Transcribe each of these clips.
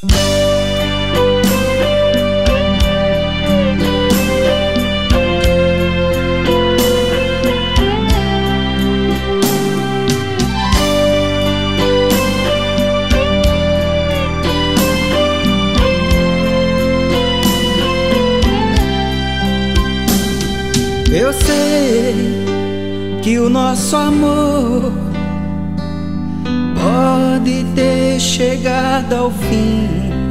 Eu sei que o nosso amor pode ter chegado ao fim,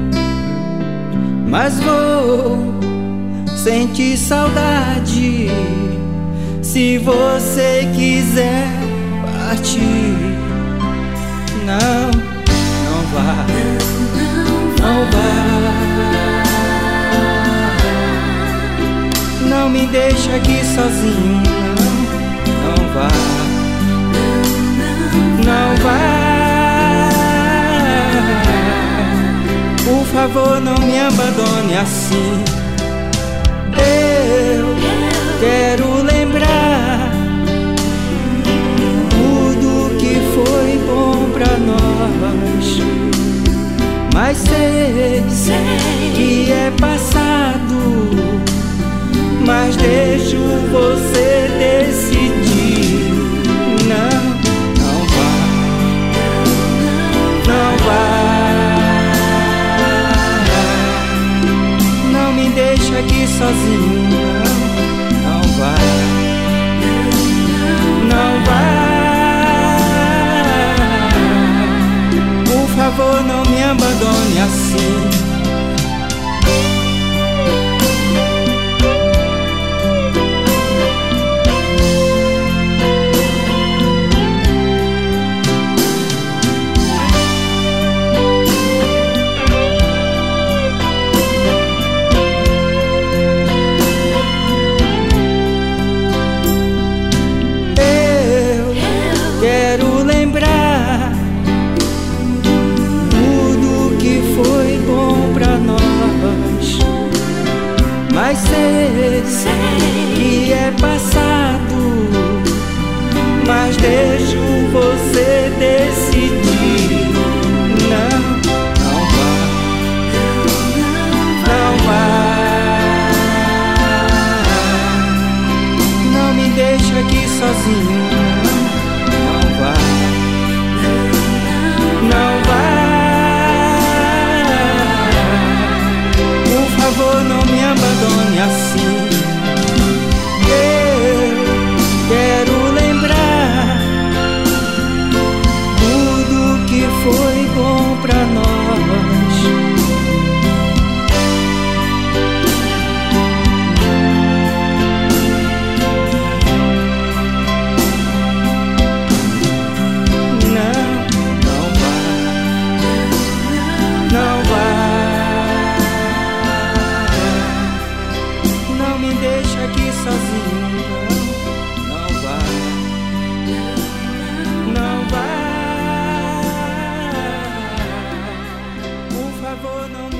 mas vou sentir saudade se você quiser partir. Não, não vá, não vá. Não me deixa aqui sozinho, não vá, não vá. Por favor, não me abandone assim. Eu quero lembrar tudo que foi bom pra nós, mas sei que é passado. Mas deixo você decidir. Não, não vá, não vá. Não me deixa aqui sozinho. Não, não vá, não vá. Por favor, não me abandone assim. Quero lembrar tudo que foi bom pra nós, mas sei que é passado. Mas deixo você decidir. Não, não vá, não vá. Não me deixa aqui sozinho. Não vá, por favor, não me abandone assim. Eu quero lembrar tudo que foi bom pra nós. Não vá, não me deixa aqui sozinho. Não vá, não vá. Por favor, não me